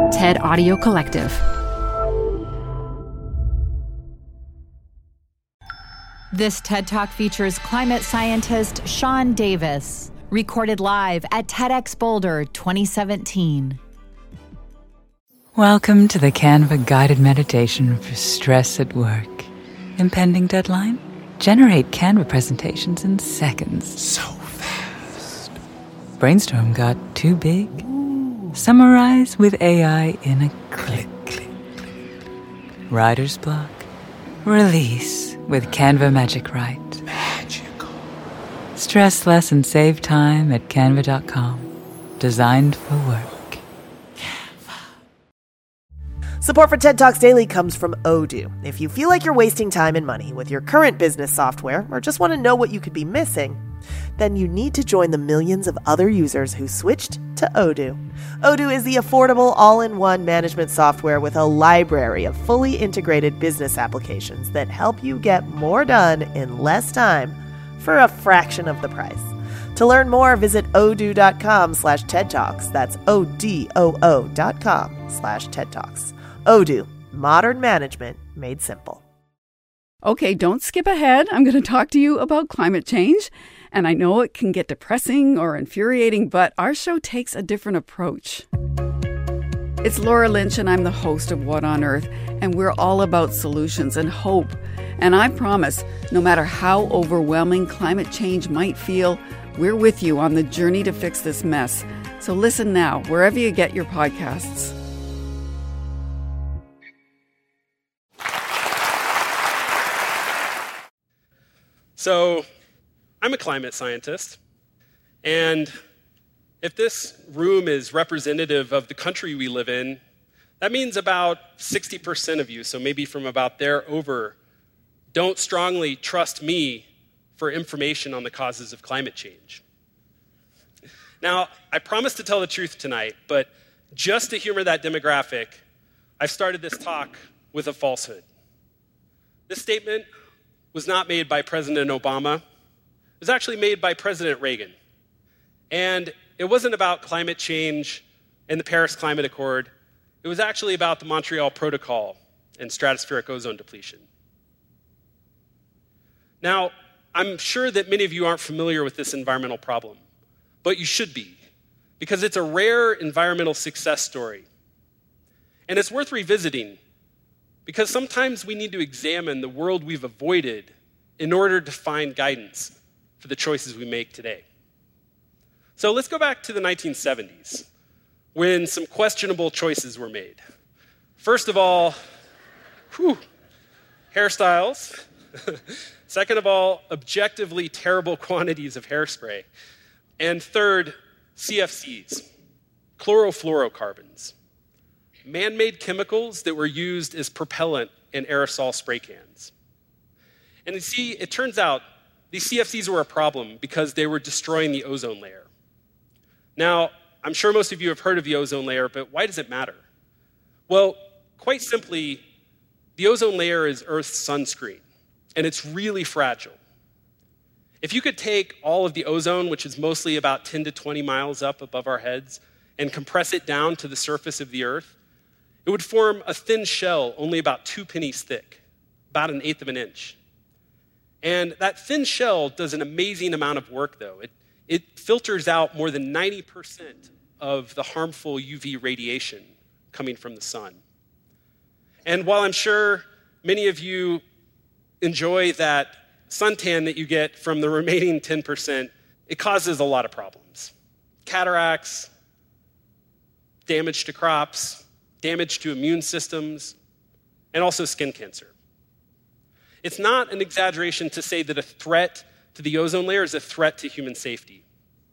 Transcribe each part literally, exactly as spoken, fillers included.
TED Audio Collective. This TED Talk features climate scientist Sean Davis, recorded live at TEDx Boulder twenty seventeen. Welcome to the Canva guided meditation for stress at work. Impending deadline? Generate Canva presentations in seconds. So fast. Brainstorm got too big? Ooh. Summarize with A I in a click. Click, click. Writer's block? Release with Canva Magic Write. Magical. Stress less and save time at canva dot com. Designed for work. Support for TED Talks Daily comes from Odoo. If you feel like you're wasting time and money with your current business software or just want to know what you could be missing, then you need to join the millions of other users who switched to Odoo. Odoo is the affordable all-in-one management software with a library of fully integrated business applications that help you get more done in less time for a fraction of the price. To learn more, visit odoo.com slash TED Talks. That's O-D-O-O dot com slash TED Talks. Odoo, modern management made simple. Okay, don't skip ahead. I'm going to talk to you about climate change. And I know it can get depressing or infuriating, but our show takes a different approach. It's Laura Lynch, and I'm the host of What on Earth, and we're all about solutions and hope. And I promise, no matter how overwhelming climate change might feel, we're with you on the journey to fix this mess. So listen now, wherever you get your podcasts. So, I'm a climate scientist, and if this room is representative of the country we live in, that means about sixty percent of you, so maybe from about there over, don't strongly trust me for information on the causes of climate change. Now, I promise to tell the truth tonight, but just to humor that demographic, I've started this talk with a falsehood. This statement was not made by President Obama. It was actually made by President Reagan. And it wasn't about climate change and the Paris Climate Accord. It was actually about the Montreal Protocol and stratospheric ozone depletion. Now, I'm sure that many of you aren't familiar with this environmental problem, but you should be, because it's a rare environmental success story. And it's worth revisiting, because sometimes we need to examine the world we've avoided in order to find guidance for the choices we make today. So let's go back to the nineteen seventies, when some questionable choices were made. First of all, whew, hairstyles. Second of all, objectively terrible quantities of hairspray. And third, C F Cs, chlorofluorocarbons, man-made chemicals that were used as propellant in aerosol spray cans. And you see, it turns out these C F Cs were a problem because they were destroying the ozone layer. Now, I'm sure most of you have heard of the ozone layer, but why does it matter? Well, quite simply, the ozone layer is Earth's sunscreen, and it's really fragile. If you could take all of the ozone, which is mostly about ten to twenty miles up above our heads, and compress it down to the surface of the Earth, it would form a thin shell only about two pennies thick, about an eighth of an inch. And that thin shell does an amazing amount of work, though. It, it filters out more than ninety percent of the harmful U V radiation coming from the sun. And while I'm sure many of you enjoy that suntan that you get from the remaining ten percent, it causes a lot of problems. Cataracts, damage to crops, damage to immune systems, and also skin cancer. It's not an exaggeration to say that a threat to the ozone layer is a threat to human safety.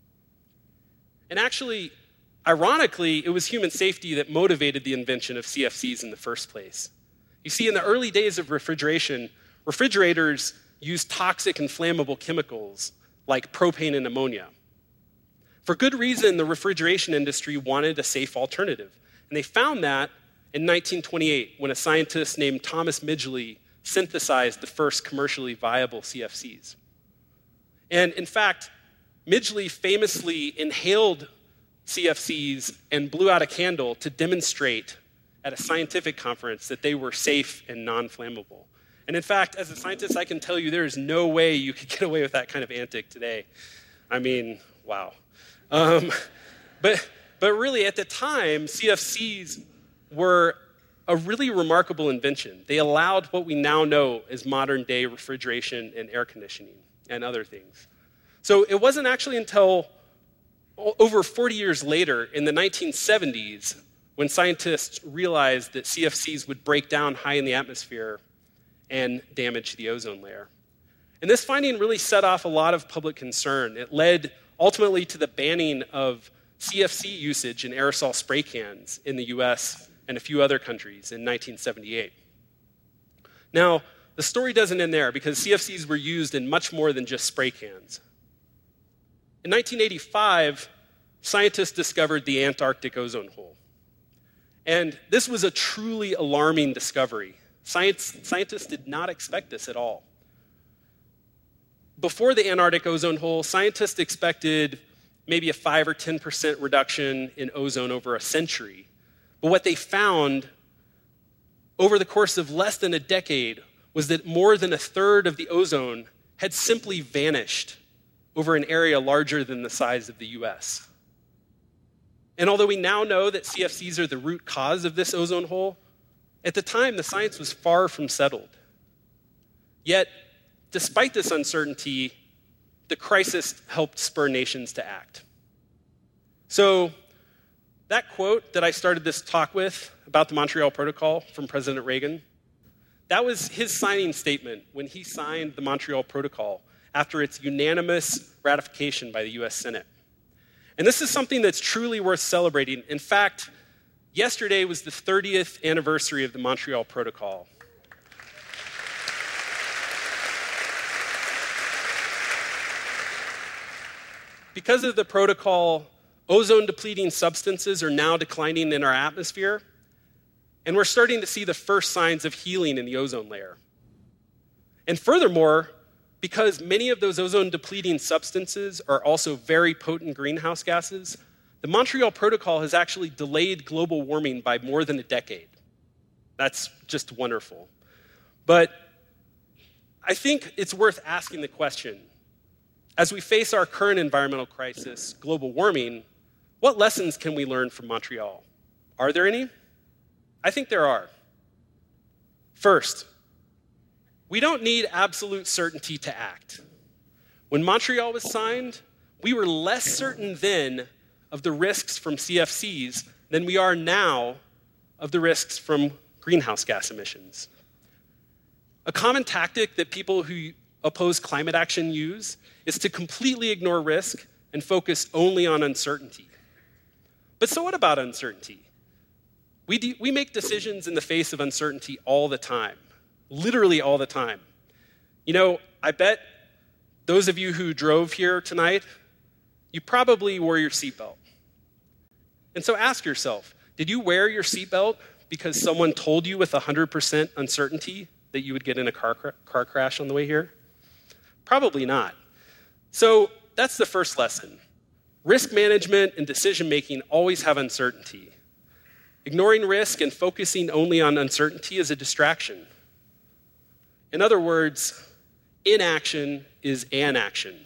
And actually, ironically, it was human safety that motivated the invention of C F Cs in the first place. You see, in the early days of refrigeration, refrigerators used toxic and flammable chemicals like propane and ammonia. For good reason, the refrigeration industry wanted a safe alternative. And they found that in nineteen twenty-eight, when a scientist named Thomas Midgley synthesized the first commercially viable C F Cs. And in fact, Midgley famously inhaled C F Cs and blew out a candle to demonstrate at a scientific conference that they were safe and non-flammable. And in fact, as a scientist, I can tell you there is no way you could get away with that kind of antic today. I mean, wow. Um, but, but really, at the time, C F Cs were a really remarkable invention. They allowed what we now know as modern-day refrigeration and air conditioning and other things. So it wasn't actually until over forty years later, in the nineteen seventies, when scientists realized that C F Cs would break down high in the atmosphere and damage the ozone layer. And this finding really set off a lot of public concern. It led ultimately to the banning of C F C usage in aerosol spray cans in the U S and a few other countries in nineteen seventy-eight. Now, the story doesn't end there because C F Cs were used in much more than just spray cans. In nineteen eighty-five, scientists discovered the Antarctic ozone hole. And this was a truly alarming discovery. Science, scientists did not expect this at all. Before the Antarctic ozone hole, scientists expected maybe a five or ten percent reduction in ozone over a century. But what they found over the course of less than a decade was that more than a third of the ozone had simply vanished over an area larger than the size of the U S. And although we now know that C F Cs are the root cause of this ozone hole, at the time the science was far from settled. Yet, despite this uncertainty, the crisis helped spur nations to act. So, that quote that I started this talk with about the Montreal Protocol from President Reagan, that was his signing statement when he signed the Montreal Protocol after its unanimous ratification by the U S Senate. And this is something that's truly worth celebrating. In fact, yesterday was the thirtieth anniversary of the Montreal Protocol. Because of the protocol, ozone-depleting substances are now declining in our atmosphere, and we're starting to see the first signs of healing in the ozone layer. And furthermore, because many of those ozone-depleting substances are also very potent greenhouse gases, the Montreal Protocol has actually delayed global warming by more than a decade. That's just wonderful. But I think it's worth asking the question, as we face our current environmental crisis, global warming, what lessons can we learn from Montreal? Are there any? I think there are. First, we don't need absolute certainty to act. When Montreal was signed, we were less certain then of the risks from C F Cs than we are now of the risks from greenhouse gas emissions. A common tactic that people who oppose climate action use is to completely ignore risk and focus only on uncertainty. But so what about uncertainty? We, de- we make decisions in the face of uncertainty all the time. Literally all the time. You know, I bet those of you who drove here tonight, you probably wore your seatbelt. And so ask yourself, did you wear your seatbelt because someone told you with one hundred percent uncertainty that you would get in a car, cr- car crash on the way here? Probably not. So that's the first lesson. Risk management and decision-making always have uncertainty. Ignoring risk and focusing only on uncertainty is a distraction. In other words, inaction is anaction.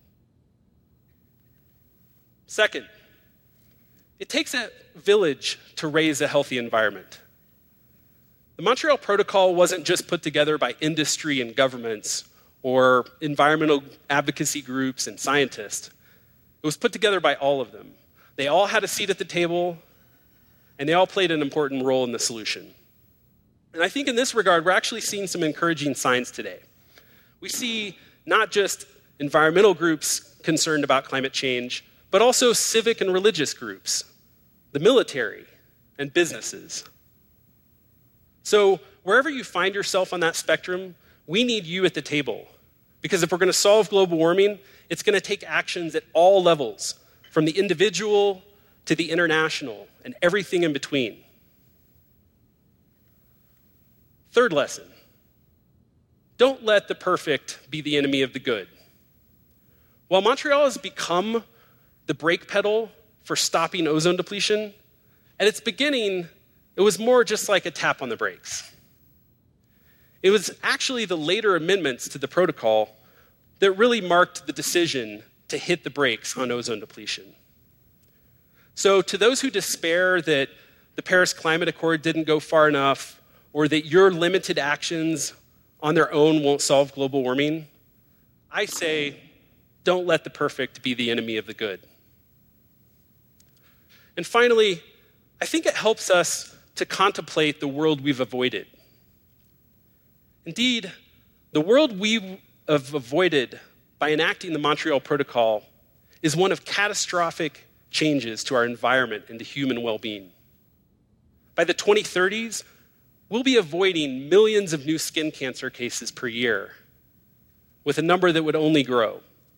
Second, it takes a village to raise a healthy environment. The Montreal Protocol wasn't just put together by industry and governments or environmental advocacy groups and scientists. It was put together by all of them. They all had a seat at the table, and they all played an important role in the solution. And I think in this regard, we're actually seeing some encouraging signs today. We see not just environmental groups concerned about climate change, but also civic and religious groups, the military, and businesses. So wherever you find yourself on that spectrum, we need you at the table. Because if we're going to solve global warming, it's going to take actions at all levels, from the individual to the international, and everything in between. Third lesson, don't let the perfect be the enemy of the good. While Montreal has become the brake pedal for stopping ozone depletion, at its beginning, it was more just like a tap on the brakes. It was actually the later amendments to the protocol that really marked the decision to hit the brakes on ozone depletion. So to those who despair that the Paris Climate Accord didn't go far enough, or that your limited actions on their own won't solve global warming, I say, don't let the perfect be the enemy of the good. And finally, I think it helps us to contemplate the world we've avoided. Indeed, the world we have avoided by enacting the Montreal Protocol is one of catastrophic changes to our environment and to human well-being. By the twenty thirties, we'll be avoiding millions of new skin cancer cases per year, with a number that would only grow.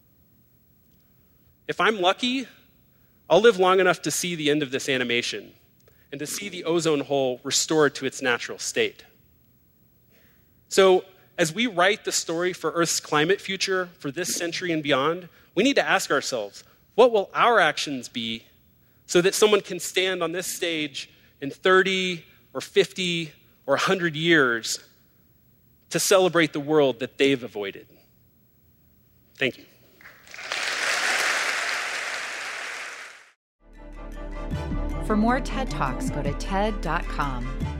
If I'm lucky, I'll live long enough to see the end of this animation and to see the ozone hole restored to its natural state. So, as we write the story for Earth's climate future for this century and beyond, we need to ask ourselves, what will our actions be so that someone can stand on this stage in thirty or fifty or one hundred years to celebrate the world that they've avoided? Thank you. For more TED Talks, go to T E D dot com.